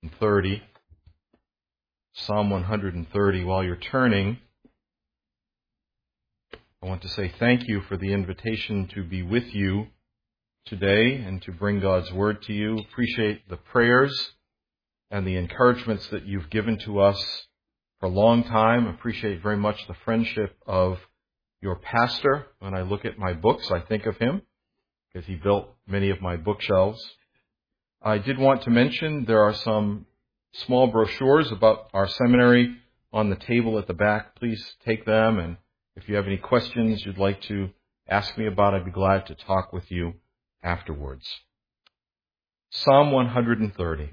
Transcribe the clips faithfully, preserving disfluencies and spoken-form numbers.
thirty. Psalm one hundred thirty. While you're turning, I want to say thank you for the invitation to be with you today and to bring God's Word to you. Appreciate the prayers and the encouragements that you've given to us for a long time. Appreciate very much the friendship of your pastor. When I look at my books, I think of him because he built many of my bookshelves. I did want to mention there are some small brochures about our seminary on the table at the back. Please take them, and if you have any questions you'd like to ask me about, I'd be glad to talk with you afterwards. Psalm one hundred thirty.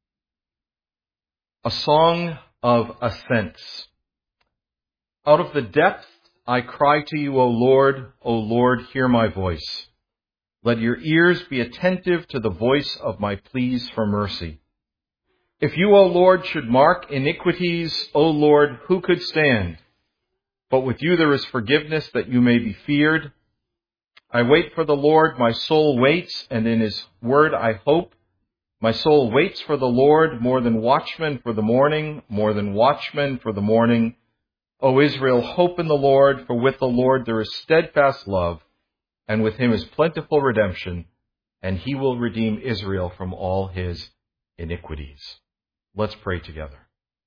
A song of ascents. Out of the depth I cry to you, O Lord. O Lord, hear my voice. Let your ears be attentive to the voice of my pleas for mercy. If you, O Lord, should mark iniquities, O Lord, who could stand? But with you there is forgiveness, that you may be feared. I wait for the Lord, my soul waits, and in his word I hope. My soul waits for the Lord more than watchmen for the morning, more than watchmen for the morning. O Israel, hope in the Lord, for with the Lord there is steadfast love, and with him is plentiful redemption, and he will redeem Israel from all his iniquities. Let's pray together.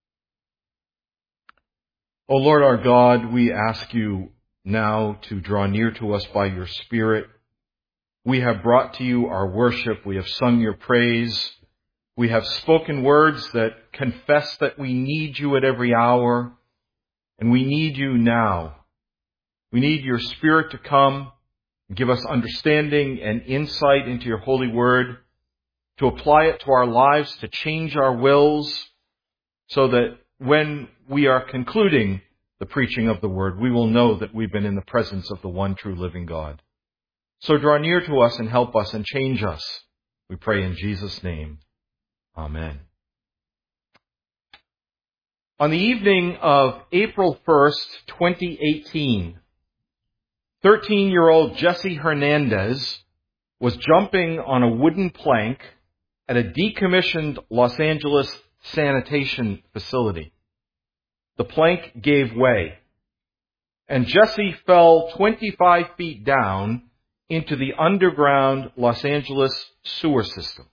O Lord our God, we ask you now to draw near to us by your Spirit. We have brought to you our worship. We have sung your praise. We have spoken words that confess that we need you at every hour, and we need you now. We need your Spirit to come and give us understanding and insight into your holy word, to apply it to our lives, to change our wills, so that when we are concluding the preaching of the word, we will know that we've been in the presence of the one true living God. So draw near to us and help us and change us. We pray in Jesus' name. Amen. On the evening of April first, twenty eighteen, thirteen-year-old Jesse Hernandez was jumping on a wooden plank at a decommissioned Los Angeles sanitation facility. The plank gave way, and Jesse fell twenty-five feet down into the underground Los Angeles sewer system.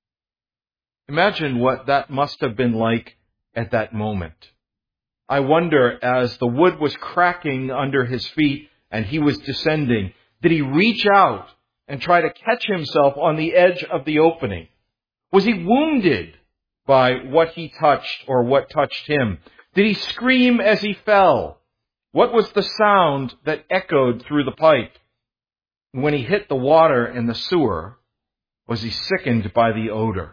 Imagine what that must have been like at that moment. I wonder, as the wood was cracking under his feet and he was descending, did he reach out and try to catch himself on the edge of the opening? Was he wounded by what he touched or what touched him? Did he scream as he fell? What was the sound that echoed through the pipe? When he hit the water in the sewer, was he sickened by the odor?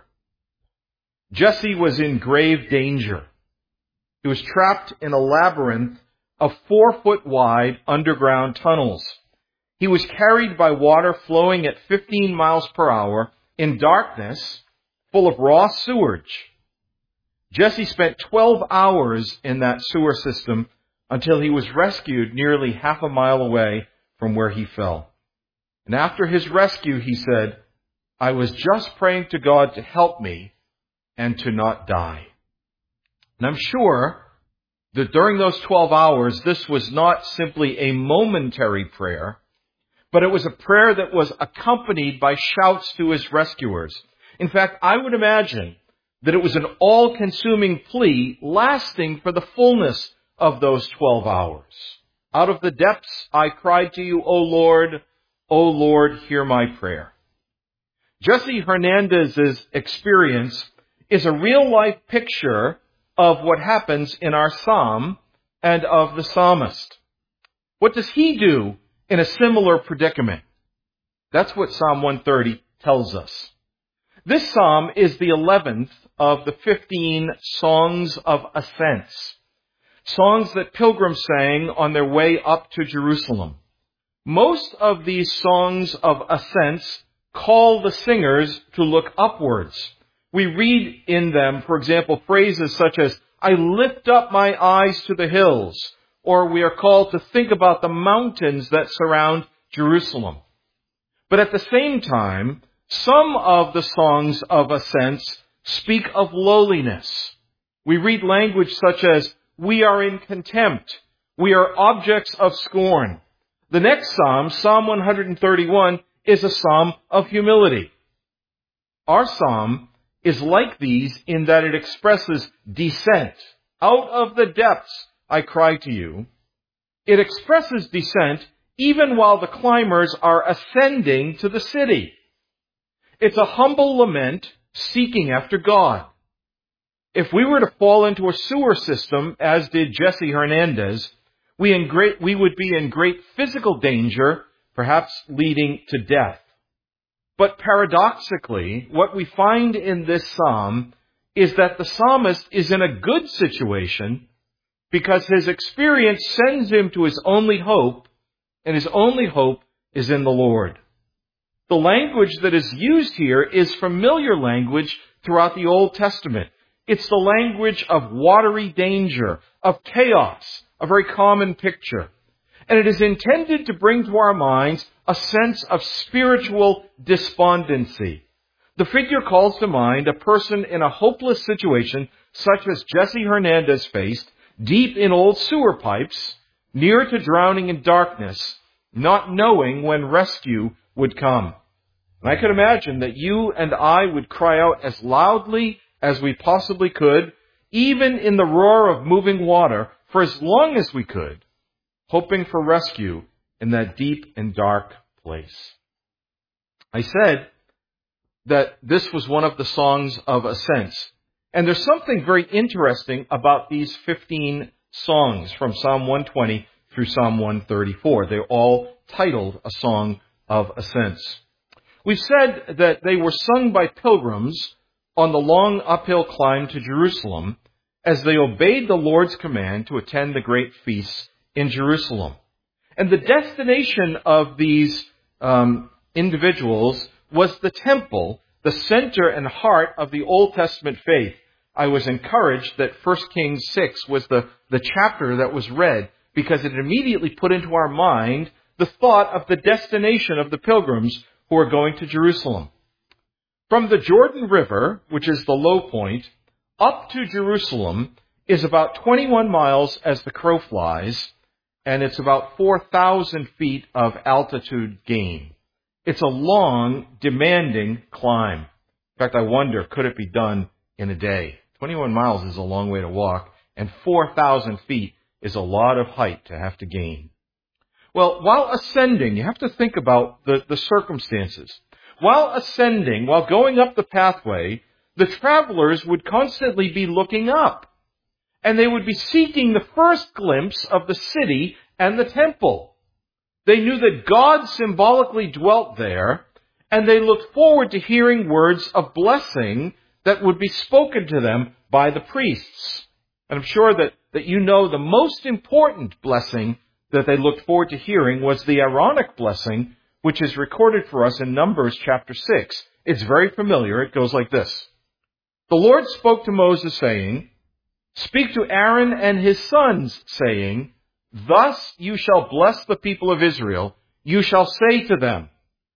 Jesse was in grave danger. He was trapped in a labyrinth of four-foot-wide underground tunnels. He was carried by water flowing at fifteen miles per hour in darkness, full of raw sewage. Jesse spent twelve hours in that sewer system until he was rescued nearly half a mile away from where he fell. And after his rescue, he said, "I was just praying to God to help me and to not die." And I'm sure that during those twelve hours, this was not simply a momentary prayer, but it was a prayer that was accompanied by shouts to his rescuers. In fact, I would imagine that it was an all-consuming plea lasting for the fullness of those twelve hours. Out of the depths I cried to you, O Lord, O Lord, hear my prayer. Jesse Hernandez's experience is a real-life picture of what happens in our psalm and of the psalmist. What does he do in a similar predicament? That's what Psalm one thirty tells us. This psalm is the eleventh of the fifteen songs of ascents, songs that pilgrims sang on their way up to Jerusalem. Most of these songs of ascents call the singers to look upwards. We read in them, for example, phrases such as, "I lift up my eyes to the hills," or we are called to think about the mountains that surround Jerusalem. But at the same time, some of the songs of ascents speak of lowliness. We read language such as, we are in contempt. We are objects of scorn. The next psalm, Psalm one thirty-one, is a psalm of humility. Our psalm is like these in that it expresses descent. Out of the depths I cry to you. It expresses descent even while the climbers are ascending to the city. It's a humble lament seeking after God. If we were to fall into a sewer system, as did Jesse Hernandez, we, in great, we would be in great physical danger, perhaps leading to death. But paradoxically, what we find in this psalm is that the psalmist is in a good situation because his experience sends him to his only hope, and his only hope is in the Lord. The language that is used here is familiar language throughout the Old Testament. It's the language of watery danger, of chaos, a very common picture. And it is intended to bring to our minds a sense of spiritual despondency. The figure calls to mind a person in a hopeless situation such as Jesse Hernandez faced, deep in old sewer pipes, near to drowning in darkness, not knowing when rescue would come. And I could imagine that you and I would cry out as loudly as we possibly could, even in the roar of moving water, for as long as we could, hoping for rescue in that deep and dark place. I said that this was one of the songs of ascents. And there's something very interesting about these fifteen songs from Psalm one twenty through Psalm one thirty-four. They're all titled A Song of Ascents. We've said that they were sung by pilgrims on the long uphill climb to Jerusalem as they obeyed the Lord's command to attend the great feasts in Jerusalem. And the destination of these um, individuals was the temple, the center and heart of the Old Testament faith. I was encouraged that First Kings six was the, the chapter that was read because it immediately put into our mind the thought of the destination of the pilgrims who are going to Jerusalem. From the Jordan River, which is the low point, up to Jerusalem is about twenty-one miles as the crow flies, and it's about four thousand feet of altitude gain. It's a long, demanding climb. In fact, I wonder, could it be done in a day? twenty-one miles is a long way to walk, and four thousand feet is a lot of height to have to gain. Well, while ascending, you have to think about the, the circumstances. While ascending, while going up the pathway, the travelers would constantly be looking up, and they would be seeking the first glimpse of the city and the temple. They knew that God symbolically dwelt there, and they looked forward to hearing words of blessing that would be spoken to them by the priests. And I'm sure that, that you know the most important blessing that they looked forward to hearing was the Aaronic blessing, which is recorded for us in Numbers chapter six. It's very familiar. It goes like this. The Lord spoke to Moses, saying, "Speak to Aaron and his sons, saying, Thus you shall bless the people of Israel. You shall say to them,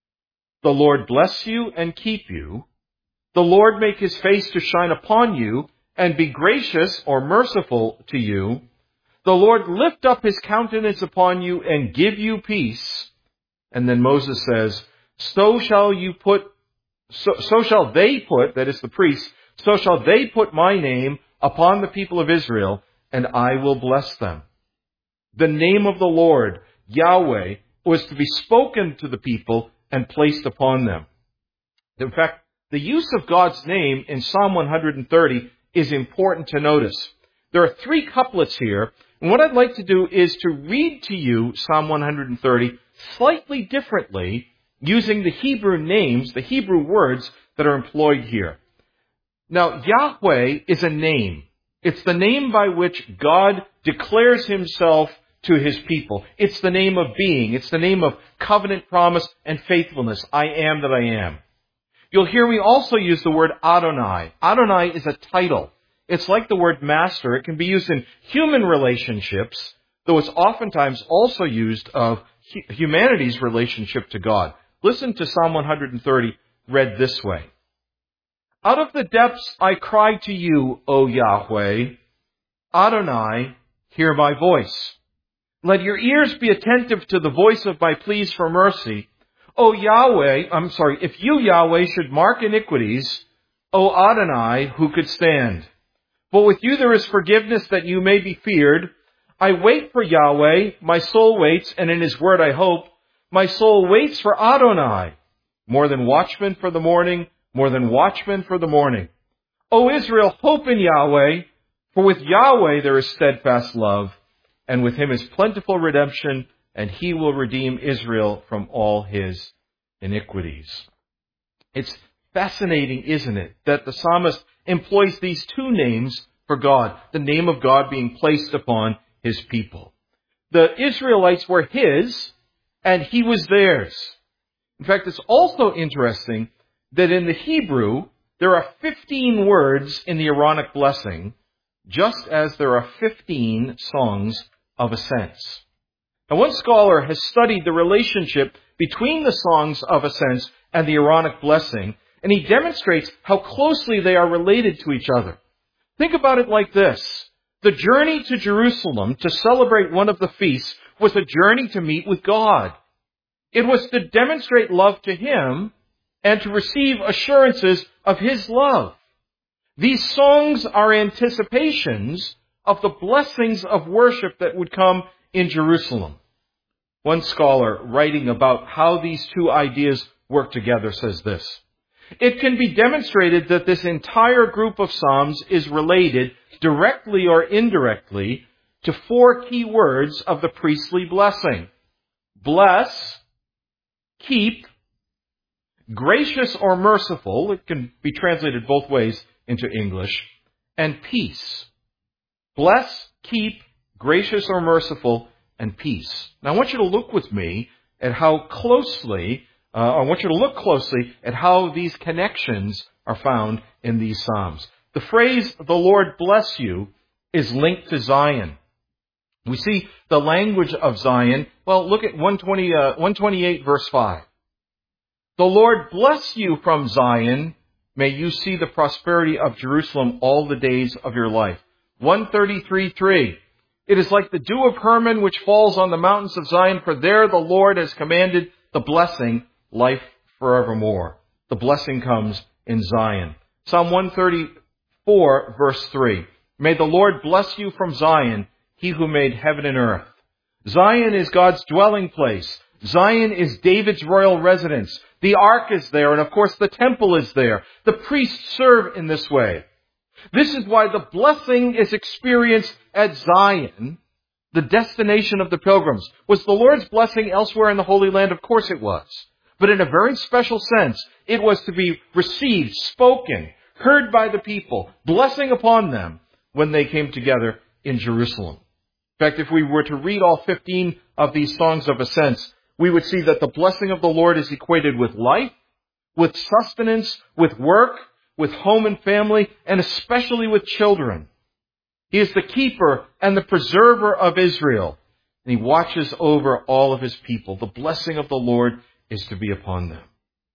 The Lord bless you and keep you. The Lord make his face to shine upon you and be gracious or merciful to you. The Lord lift up his countenance upon you and give you peace." And then Moses says, So shall you put, so, so shall they put, that is the priests, so shall they put my name upon the people of Israel, and I will bless them. The name of the Lord, Yahweh, was to be spoken to the people and placed upon them. In fact, the use of God's name in Psalm one thirty is important to notice. There are three couplets here, and what I'd like to do is to read to you Psalm one thirty slightly differently using the Hebrew names, the Hebrew words that are employed here. Now, Yahweh is a name. It's the name by which God declares himself to his people. It's the name of being. It's the name of covenant promise and faithfulness. I am that I am. You'll hear me also use the word Adonai. Adonai is a title. It's like the word master. It can be used in human relationships, though it's oftentimes also used of humanity's relationship to God. Listen to Psalm one thirty read this way. Out of the depths I cry to you, O Yahweh. Adonai, hear my voice. Let your ears be attentive to the voice of my pleas for mercy. O Yahweh, I'm sorry, if you, Yahweh, should mark iniquities, O Adonai, who could stand? But with you there is forgiveness that you may be feared. I wait for Yahweh, my soul waits, and in his word I hope. My soul waits for Adonai, more than watchmen for the morning, more than watchmen for the morning. O Israel, hope in Yahweh, for with Yahweh there is steadfast love, and with him is plentiful redemption, and he will redeem Israel from all his iniquities. It's fascinating, isn't it, that the psalmist employs these two names for God, the name of God being placed upon his people. The Israelites were his, and he was theirs. In fact, it's also interesting that in the Hebrew, there are fifteen words in the Aaronic blessing, just as there are fifteen songs of ascents. Now, one scholar has studied the relationship between the songs of ascents and the Aaronic blessing, and he demonstrates how closely they are related to each other. Think about it like this. The journey to Jerusalem to celebrate one of the feasts was a journey to meet with God. It was to demonstrate love to him and to receive assurances of his love. These songs are anticipations of the blessings of worship that would come in Jerusalem. One scholar, writing about how these two ideas work together, says this: it can be demonstrated that this entire group of psalms is related, directly or indirectly, to four key words of the priestly blessing: bless, keep, gracious or merciful, it can be translated both ways into English, and peace. Bless, keep, gracious or merciful, and peace. Now I want you to look with me at how closely, uh, I want you to look closely at how these connections are found in these Psalms. The phrase, the Lord bless you, is linked to Zion. We see the language of Zion. Well, look at one twenty, uh, one twenty-eight verse five. The Lord bless you from Zion. May you see the prosperity of Jerusalem all the days of your life. one thirty-three three. It is like the dew of Hermon which falls on the mountains of Zion, for there the Lord has commanded the blessing, life forevermore. The blessing comes in Zion. Psalm one thirty-four verse three. May the Lord bless you from Zion, he who made heaven and earth. Zion is God's dwelling place. Zion is David's royal residence. The ark is there, and of course the temple is there. The priests serve in this way. This is why the blessing is experienced at Zion, the destination of the pilgrims. Was the Lord's blessing elsewhere in the Holy Land? Of course it was. But in a very special sense, it was to be received, spoken, heard by the people, blessing upon them when they came together in Jerusalem. In fact, if we were to read all fifteen of these songs of ascents, we would see that the blessing of the Lord is equated with life, with sustenance, with work, with home and family, and especially with children. He is the keeper and the preserver of Israel, and he watches over all of his people. The blessing of the Lord is to be upon them.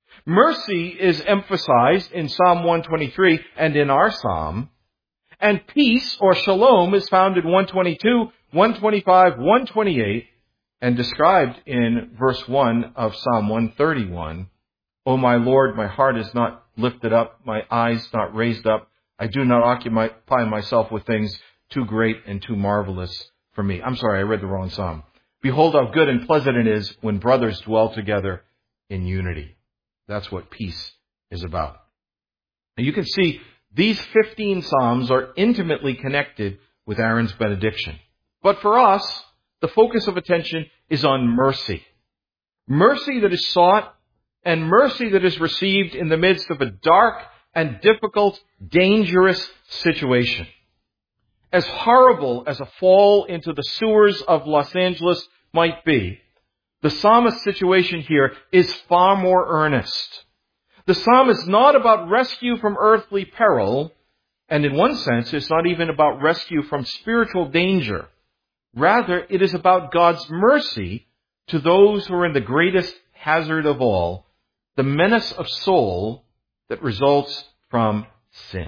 Mercy is emphasized in Psalm one twenty-three and in our psalm, and peace or shalom is found in one twenty-two, one twenty-five, one twenty-eight, and described in verse one of Psalm one thirty-one. O my Lord, my heart is not lifted up, my eyes not raised up. I do not occupy myself with things too great and too marvelous for me. I'm sorry, I read the wrong psalm. Behold how good and pleasant it is when brothers dwell together in unity. That's what peace is about. Now you can see these fifteen psalms are intimately connected with Aaron's benediction. But for us, the focus of attention is on mercy. Mercy that is sought and mercy that is received in the midst of a dark and difficult, dangerous situation. As horrible as a fall into the sewers of Los Angeles might be, the psalmist's situation here is far more earnest. The psalm is not about rescue from earthly peril, and in one sense, it's not even about rescue from spiritual danger. Rather, it is about God's mercy to those who are in the greatest hazard of all, the menace of soul that results from sin.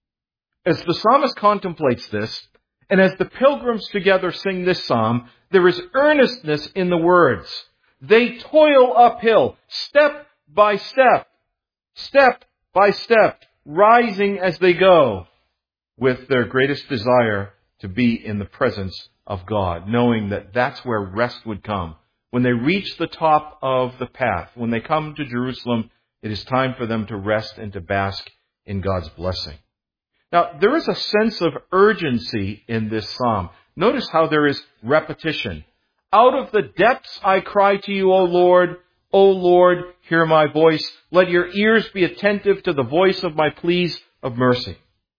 As the psalmist contemplates this, and as the pilgrims together sing this psalm, there is earnestness in the words. They toil uphill, step by step, step by step, rising as they go, with their greatest desire to be in the presence of God, knowing that that's where rest would come. When they reach the top of the path, when they come to Jerusalem, it is time for them to rest and to bask in God's blessing. Now, there is a sense of urgency in this psalm. Notice how there is repetition. Out of the depths I cry to you, O Lord. O Lord, hear my voice. Let your ears be attentive to the voice of my pleas of mercy.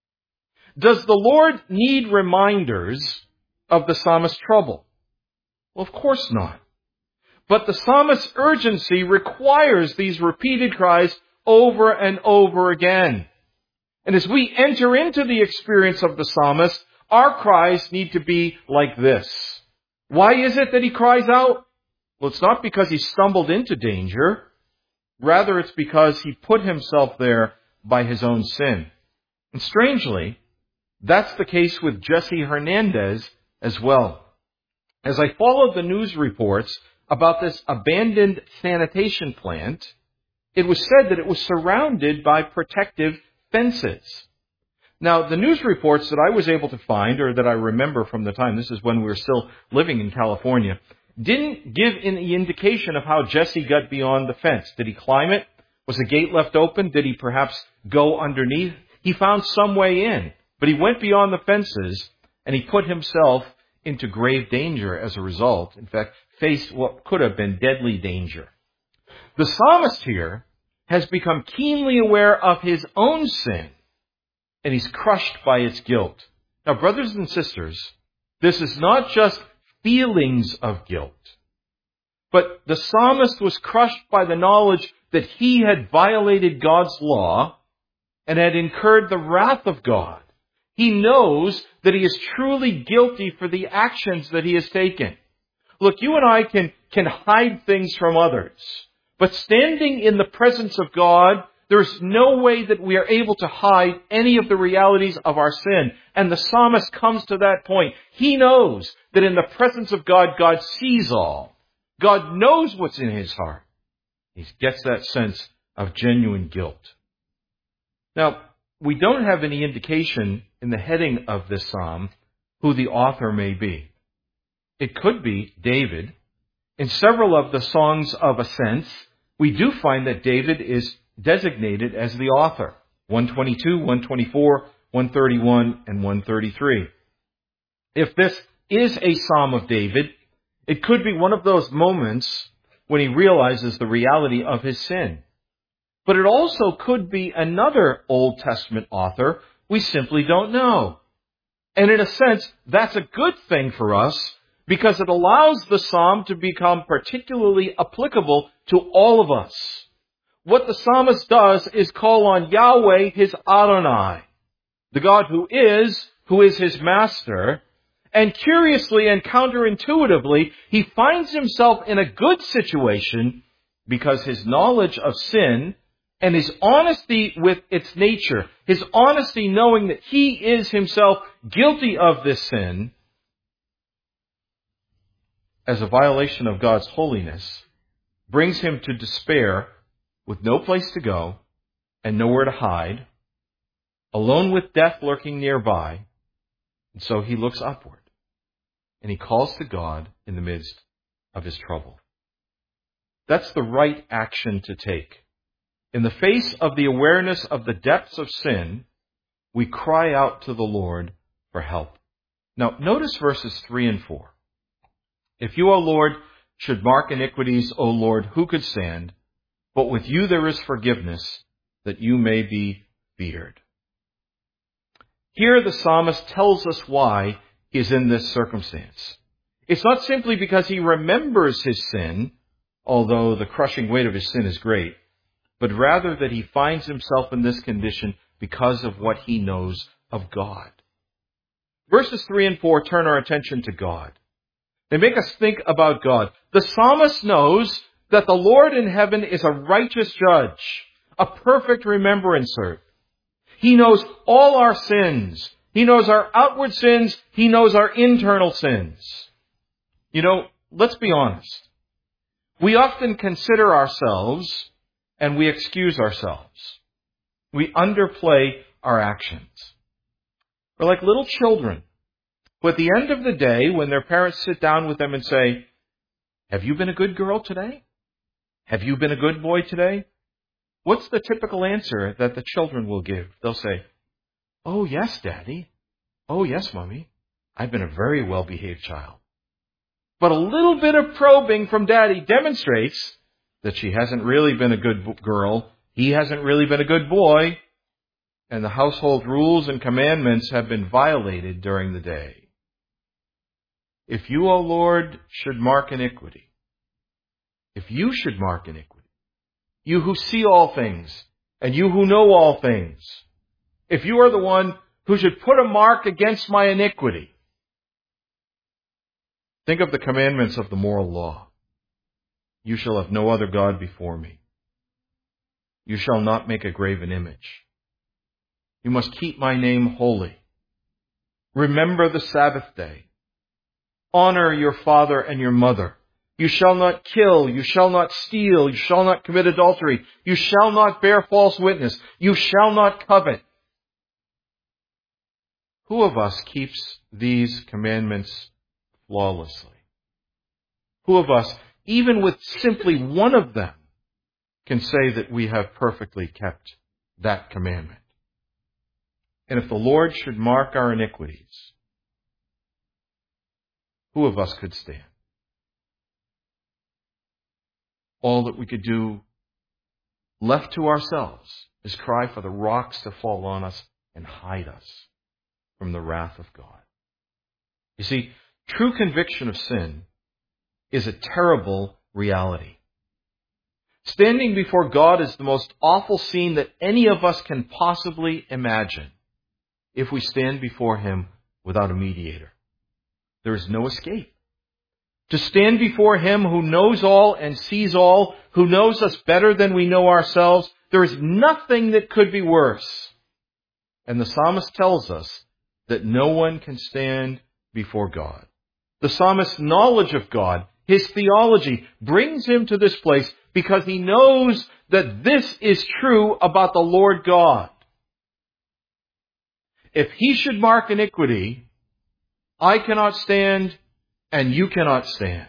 Does the Lord need reminders of the psalmist's trouble? Well, of course not. But the psalmist's urgency requires these repeated cries over and over again. And as we enter into the experience of the psalmist, our cries need to be like this. Why is it that he cries out? Well, it's not because he stumbled into danger. Rather, it's because he put himself there by his own sin. And strangely, that's the case with Jesse Hernandez as well. As I followed the news reports about this abandoned sanitation plant, it was said that it was surrounded by protective fences. Now, the news reports that I was able to find, or that I remember from the time, this is when we were still living in California, didn't give any indication of how Jesse got beyond the fence. Did he climb it? Was the gate left open? Did he perhaps go underneath? He found some way in, but he went beyond the fences, and he put himself into grave danger as a result. In fact, faced what could have been deadly danger. The psalmist here has become keenly aware of his own sin, and he's crushed by its guilt. Now, brothers and sisters, this is not just feelings of guilt, but the psalmist was crushed by the knowledge that he had violated God's law and had incurred the wrath of God. He knows that he is truly guilty for the actions that he has taken. Look, you and I can, can hide things from others. But standing in the presence of God, there's no way that we are able to hide any of the realities of our sin. And the psalmist comes to that point. He knows that in the presence of God, God sees all. God knows what's in his heart. He gets that sense of genuine guilt. Now, we don't have any indication in the heading of this psalm who the author may be. It could be David. In several of the songs of ascents, we do find that David is designated as the author. one twenty-two, one twenty-four, one thirty-one, and one thirty-three. If this is a psalm of David, it could be one of those moments when he realizes the reality of his sin. But it also could be another Old Testament author. We simply don't know. And in a sense, that's a good thing for us, because it allows the psalm to become particularly applicable to all of us. What the psalmist does is call on Yahweh, his Adonai, the God who is, who is his master, and curiously and counterintuitively, he finds himself in a good situation because his knowledge of sin and his honesty with its nature, his honesty knowing that he is himself guilty of this sin, as a violation of God's holiness, brings him to despair with no place to go and nowhere to hide, alone with death lurking nearby. And so he looks upward and he calls to God in the midst of his trouble. That's the right action to take. In the face of the awareness of the depths of sin, we cry out to the Lord for help. Now, notice verses three and four. If you, O Lord, should mark iniquities, O Lord, who could stand? But with you there is forgiveness, that you may be feared. Here the psalmist tells us why he is in this circumstance. It's not simply because he remembers his sin, although the crushing weight of his sin is great, but rather that he finds himself in this condition because of what he knows of God. Verses three and four turn our attention to God. They make us think about God. The psalmist knows that the Lord in heaven is a righteous judge, a perfect remembrancer. He knows all our sins. He knows our outward sins. He knows our internal sins. You know, let's be honest. We often consider ourselves and we excuse ourselves. We underplay our actions. We're like little children who at the end of the day, when their parents sit down with them and say, have you been a good girl today? Have you been a good boy today? What's the typical answer that the children will give? They'll say, oh, yes, Daddy. Oh, yes, Mommy. I've been a very well-behaved child. But a little bit of probing from Daddy demonstrates that she hasn't really been a good girl. He hasn't really been a good boy. And the household rules and commandments have been violated during the day. If you, O Lord, should mark iniquity, if you should mark iniquity, you who see all things, and you who know all things, if you are the one who should put a mark against my iniquity, think of the commandments of the moral law. You shall have no other God before me. You shall not make a graven image. You must keep my name holy. Remember the Sabbath day. Honor your father and your mother. You shall not kill. You shall not steal. You shall not commit adultery. You shall not bear false witness. You shall not covet. Who of us keeps these commandments flawlessly? Who of us, even with simply one of them, can say that we have perfectly kept that commandment? And if the Lord should mark our iniquities, who of us could stand? All that we could do, left to ourselves, is cry for the rocks to fall on us and hide us from the wrath of God. You see, true conviction of sin is a terrible reality. Standing before God is the most awful scene that any of us can possibly imagine if we stand before Him without a mediator. There is no escape. To stand before Him who knows all and sees all, who knows us better than we know ourselves, there is nothing that could be worse. And the psalmist tells us that no one can stand before God. The psalmist's knowledge of God, his theology, brings him to this place because he knows that this is true about the Lord God. If He should mark iniquity, I cannot stand and you cannot stand.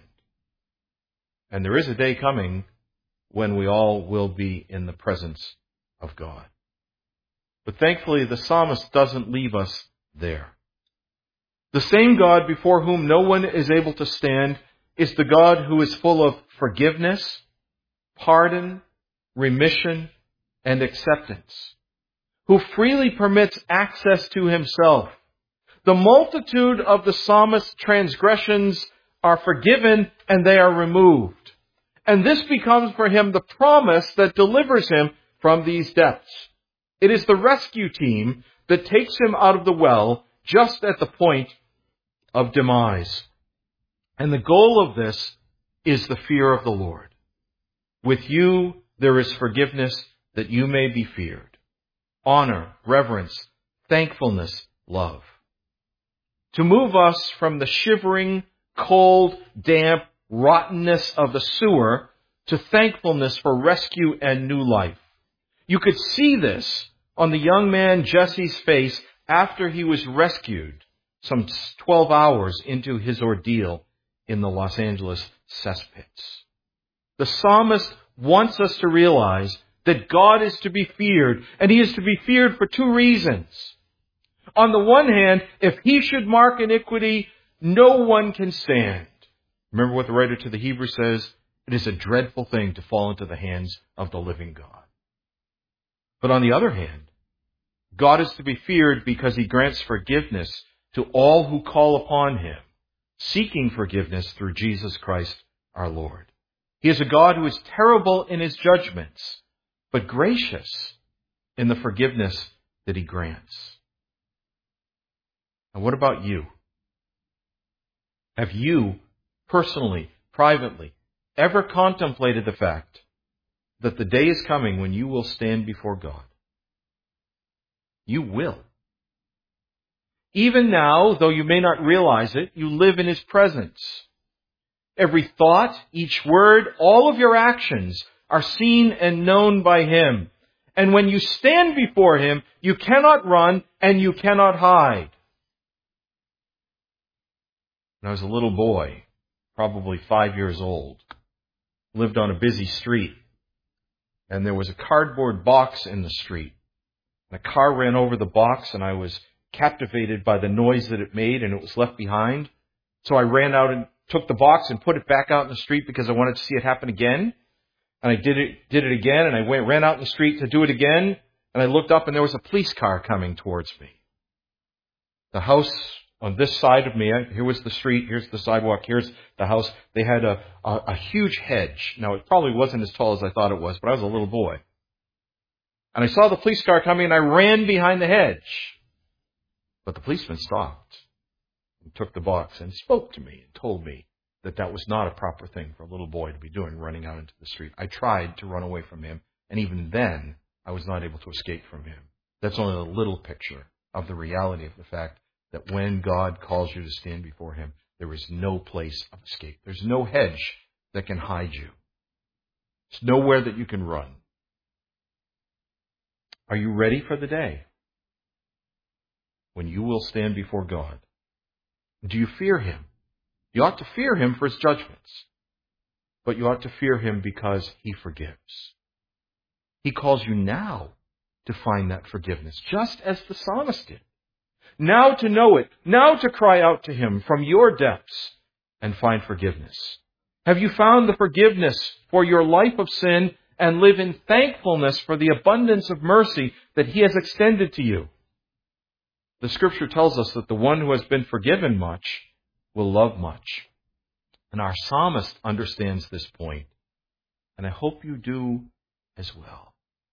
And there is a day coming when we all will be in the presence of God. But thankfully, the psalmist doesn't leave us there. The same God before whom no one is able to stand is the God who is full of forgiveness, pardon, remission, and acceptance, who freely permits access to Himself. The multitude of the psalmist's transgressions are forgiven and they are removed. And this becomes for him the promise that delivers him from these depths. It is the rescue team that takes him out of the well just at the point of demise. And the goal of this is the fear of the Lord. With you there is forgiveness that you may be feared. Honor, reverence, thankfulness, love. To move us from the shivering, cold, damp rottenness of the sewer to thankfulness for rescue and new life. You could see this on the young man Jesse's face after he was rescued some twelve hours into his ordeal in the Los Angeles cesspits. The psalmist wants us to realize that God is to be feared, and He is to be feared for two reasons. On the one hand, if He should mark iniquity, no one can stand. Remember what the writer to the Hebrews says? It is a dreadful thing to fall into the hands of the living God. But on the other hand, God is to be feared because He grants forgiveness to all who call upon Him, seeking forgiveness through Jesus Christ our Lord. He is a God who is terrible in His judgments, but gracious in the forgiveness that He grants. And what about you? Have you, personally, privately, ever contemplated the fact that the day is coming when you will stand before God? You will. Even now, though you may not realize it, you live in His presence. Every thought, each word, all of your actions are seen and known by Him. And when you stand before Him, you cannot run and you cannot hide. When I was a little boy, probably five years old, lived on a busy street, and there was a cardboard box in the street. And a car ran over the box, and I was captivated by the noise that it made, and it was left behind. So I ran out and took the box and put it back out in the street because I wanted to see it happen again. And I did it, did it again, and I went, ran out in the street to do it again, and I looked up, and there was a police car coming towards me. The house on this side of me, here was the street, here's the sidewalk, here's the house. They had a, a, a huge hedge. Now, it probably wasn't as tall as I thought it was, but I was a little boy. And I saw the police car coming, and I ran behind the hedge. But the policeman stopped and took the box and spoke to me and told me that that was not a proper thing for a little boy to be doing, running out into the street. I tried to run away from him, and even then, I was not able to escape from him. That's only a little picture of the reality of the fact that when God calls you to stand before Him, there is no place of escape. There's no hedge that can hide you. There's nowhere that you can run. Are you ready for the day when you will stand before God? Do you fear Him? You ought to fear Him for His judgments, but you ought to fear Him because He forgives. He calls you now to find that forgiveness, just as the psalmist did. Now to know it, now to cry out to Him from your depths and find forgiveness. Have you found the forgiveness for your life of sin and live in thankfulness for the abundance of mercy that He has extended to you? The Scripture tells us that the one who has been forgiven much will love much. And our psalmist understands this point, and I hope you do as well.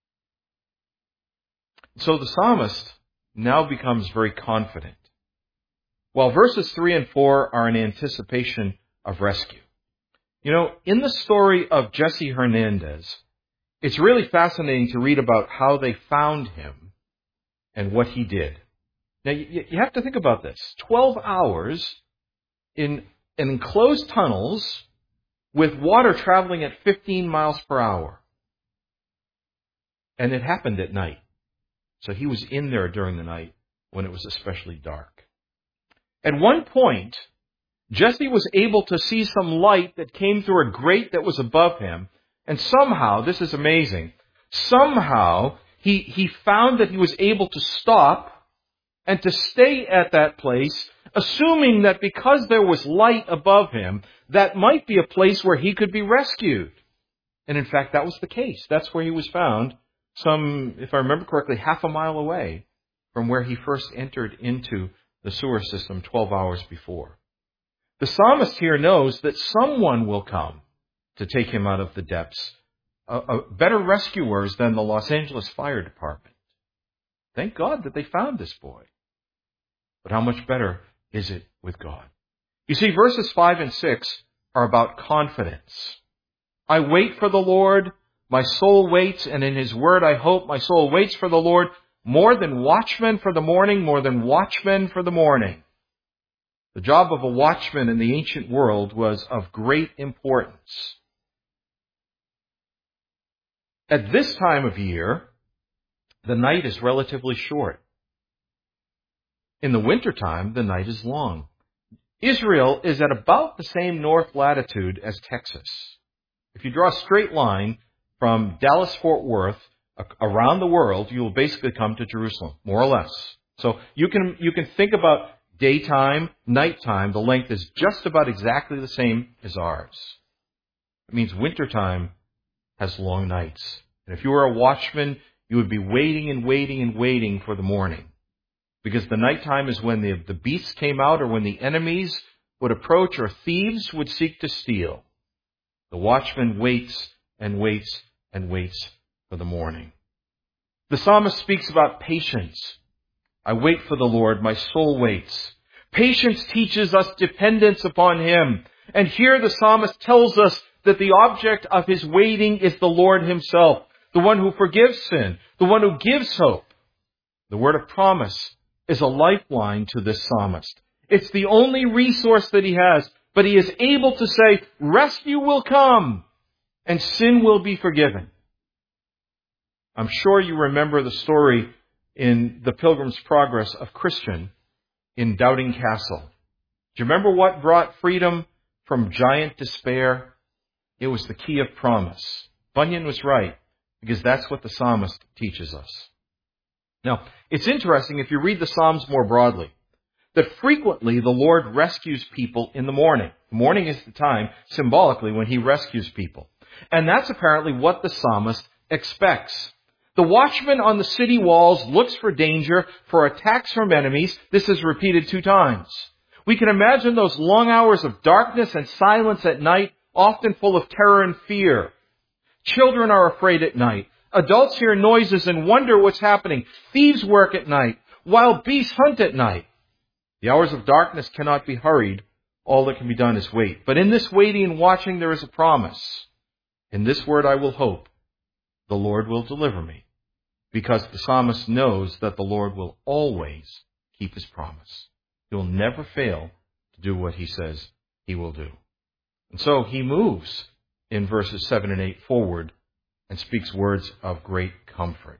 So the psalmist now becomes very confident, while verses three and four are in anticipation of rescue. You know, in the story of Jesse Hernandez, it's really fascinating to read about how they found him and what he did. Now, you, you have to think about this. Twelve hours in, in enclosed tunnels with water traveling at fifteen miles per hour. And it happened at night. So he was in there during the night when it was especially dark. At one point, Jesse was able to see some light that came through a grate that was above him. And somehow, this is amazing, somehow he, he found that he was able to stop and to stay at that place, assuming that because there was light above him, that might be a place where he could be rescued. And in fact, that was the case. That's where he was found, some, if I remember correctly, half a mile away from where he first entered into the sewer system twelve hours before. The psalmist here knows that someone will come to take him out of the depths, uh, uh, better rescuers than the Los Angeles Fire Department. Thank God that they found this boy. But how much better is it with God? You see, verses five and six are about confidence. I wait for the Lord. My soul waits, and in His word I hope. My soul waits for the Lord more than watchmen for the morning, more than watchmen for the morning. The job of a watchman in the ancient world was of great importance. At this time of year, the night is relatively short. In the wintertime, the night is long. Israel is at about the same north latitude as Texas. If you draw a straight line from Dallas-Fort Worth around the world, you will basically come to Jerusalem, more or less. So you can you can think about daytime, nighttime. The length is just about exactly the same as ours. It means wintertime has long nights. And if you were a watchman, you would be waiting and waiting and waiting for the morning. Because the nighttime is when the, the beasts came out, or when the enemies would approach, or thieves would seek to steal. The watchman waits and waits and waits for the morning. The psalmist speaks about patience. I wait for the Lord, my soul waits. Patience teaches us dependence upon Him. And here the psalmist tells us that the object of his waiting is the Lord Himself, the one who forgives sin, the one who gives hope, The word of promise is a lifeline to this psalmist. It's the only resource that he has, but he is able to say, rescue will come and sin will be forgiven. I'm sure you remember the story in The Pilgrim's Progress of Christian in Doubting Castle. Do you remember what brought freedom from giant despair? It was the key of promise. Bunyan was right, because that's what the psalmist teaches us. Now, it's interesting if you read the Psalms more broadly, that frequently the Lord rescues people in the morning. The morning is the time, symbolically, when he rescues people. And that's apparently what the psalmist expects. The watchman on the city walls looks for danger, for attacks from enemies. This is repeated two times. We can imagine those long hours of darkness and silence at night, often full of terror and fear. Children are afraid at night. Adults hear noises and wonder what's happening. Thieves work at night. Wild beasts hunt at night. The hours of darkness cannot be hurried. All that can be done is wait. But in this waiting and watching, there is a promise. In this word I will hope. The Lord will deliver me. Because the psalmist knows that the Lord will always keep his promise. He will never fail to do what he says he will do. And so he moves in verses seven and eight forward and speaks words of great comfort.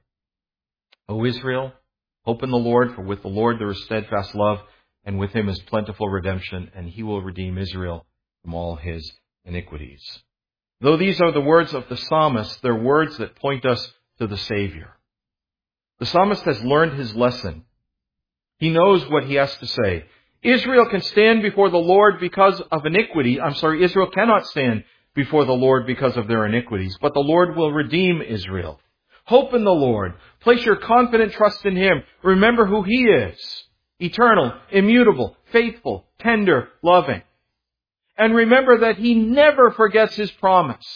O Israel, hope in the Lord, for with the Lord there is steadfast love, and with him is plentiful redemption, and he will redeem Israel from all his iniquities. Though these are the words of the psalmist, they're words that point us to the Savior. The psalmist has learned his lesson. He knows what he has to say. Israel can stand before the Lord because of iniquity. I'm sorry, Israel cannot stand before the Lord because of their iniquities, but the Lord will redeem Israel. Hope in the Lord. Place your confident trust in him. Remember who he is. Eternal, immutable, faithful, tender, loving. And remember that he never forgets his promise,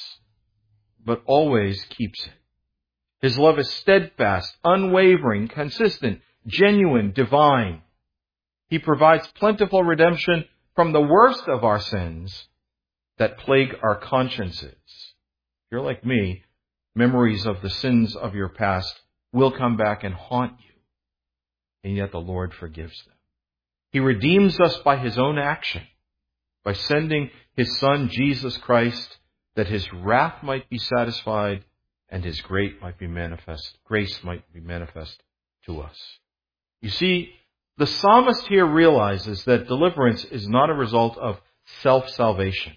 but always keeps it. His love is steadfast, unwavering, consistent, genuine, divine. He provides plentiful redemption from the worst of our sins that plague our consciences. If you're like me, memories of the sins of your past will come back and haunt you. And yet the Lord forgives them. He redeems us by his own action, by sending his Son, Jesus Christ, that his wrath might be satisfied and his grace might be manifest, grace might be manifest to us. You see, the psalmist here realizes that deliverance is not a result of self-salvation.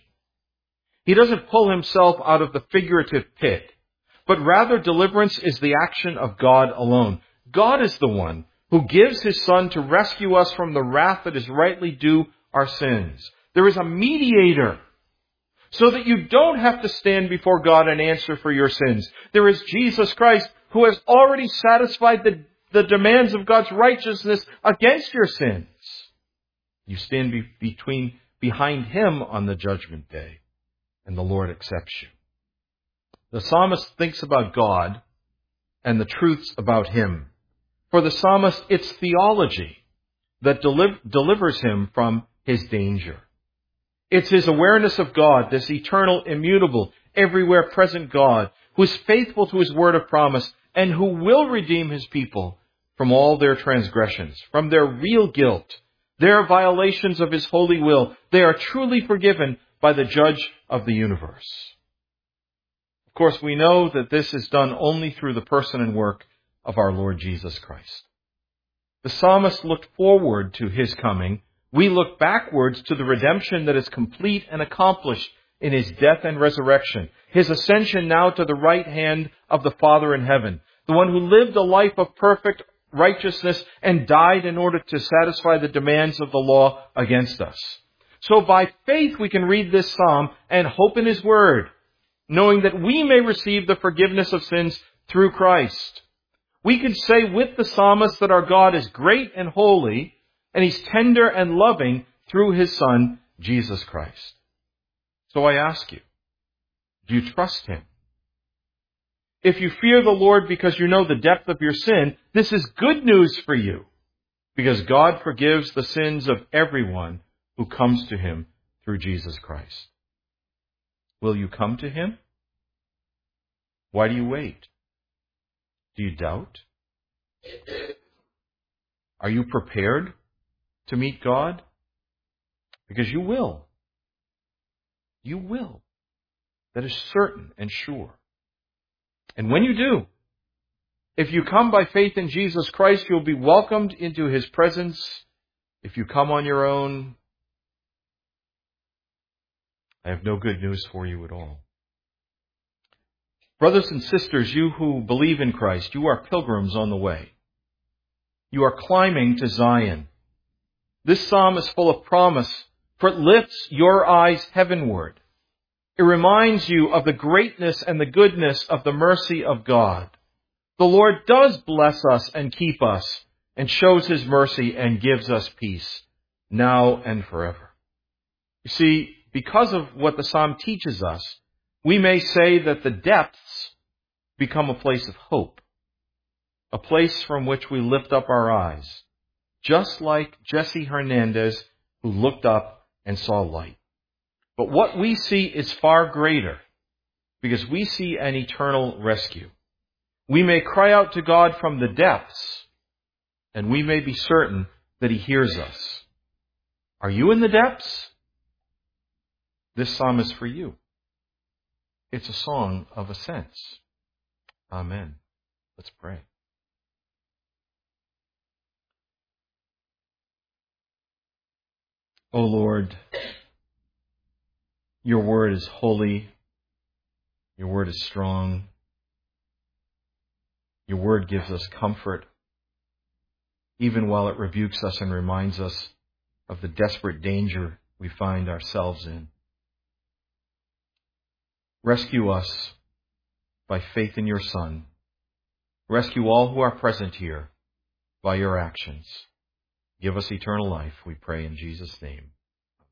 He doesn't pull himself out of the figurative pit, but rather deliverance is the action of God alone. God is the one who gives his Son to rescue us from the wrath that is rightly due our sins. There is a mediator, so that you don't have to stand before God and answer for your sins. There is Jesus Christ, who has already satisfied the, the demands of God's righteousness against your sins. You stand be, between behind him on the judgment day, and the Lord accepts you. The psalmist thinks about God and the truths about him. For the psalmist, it's theology that deliv- delivers him from his danger. It's his awareness of God, this eternal, immutable, everywhere present God, who is faithful to his word of promise and who will redeem his people from all their transgressions, from their real guilt, their violations of his holy will. They are truly forgiven by the judge of the universe. Of course, we know that this is done only through the person and work of our Lord Jesus Christ. The psalmist looked forward to his coming. We look backwards to the redemption that is complete and accomplished in his death and resurrection, his ascension now to the right hand of the Father in heaven, the one who lived a life of perfect righteousness and died in order to satisfy the demands of the law against us. So by faith we can read this psalm and hope in his word, knowing that we may receive the forgiveness of sins through Christ. We can say with the psalmist that our God is great and holy, and he's tender and loving through his Son, Jesus Christ. So I ask you, do you trust him? If you fear the Lord because you know the depth of your sin, this is good news for you, because God forgives the sins of everyone who comes to him through Jesus Christ. Will you come to him? Why do you wait? Do you doubt? Are you prepared to meet God? Because you will. You will. That is certain and sure. And when you do, if you come by faith in Jesus Christ, you'll be welcomed into His presence. If you come on your own, I have no good news for you at all. Brothers and sisters, you who believe in Christ, you are pilgrims on the way. You are climbing to Zion. This psalm is full of promise, for it lifts your eyes heavenward. It reminds you of the greatness and the goodness of the mercy of God. The Lord does bless us and keep us, and shows His mercy and gives us peace, now and forever. You see, because of what the psalm teaches us, we may say that the depths become a place of hope, a place from which we lift up our eyes, just like Jesse Hernandez, who looked up and saw light. But what we see is far greater, because we see an eternal rescue. We may cry out to God from the depths, and we may be certain that He hears us. Are you in the depths? This psalm is for you. It's a song of ascents. Amen. Let's pray. O Lord, your word is holy. Your word is strong. Your word gives us comfort, even while it rebukes us and reminds us of the desperate danger we find ourselves in. Rescue us by faith in your Son. Rescue all who are present here by your actions. Give us eternal life, we pray in Jesus' name.